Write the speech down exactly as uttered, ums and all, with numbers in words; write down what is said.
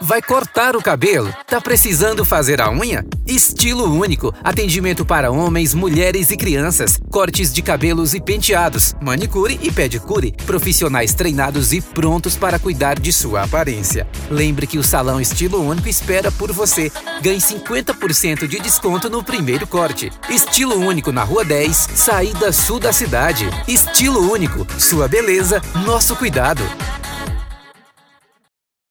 Vai cortar o cabelo? Tá precisando fazer a unha? Estilo único. Atendimento para homens, mulheres e crianças. Cortes de cabelos e penteados. Manicure e pedicure. Profissionais treinados e prontos para cuidar de sua aparência. Lembre que o Salão Estilo Único espera por você. Ganhe cinquenta por cento de desconto no primeiro corte. Estilo Único na Rua dez, saída sul da cidade. Estilo Único. Sua beleza, nosso cuidado.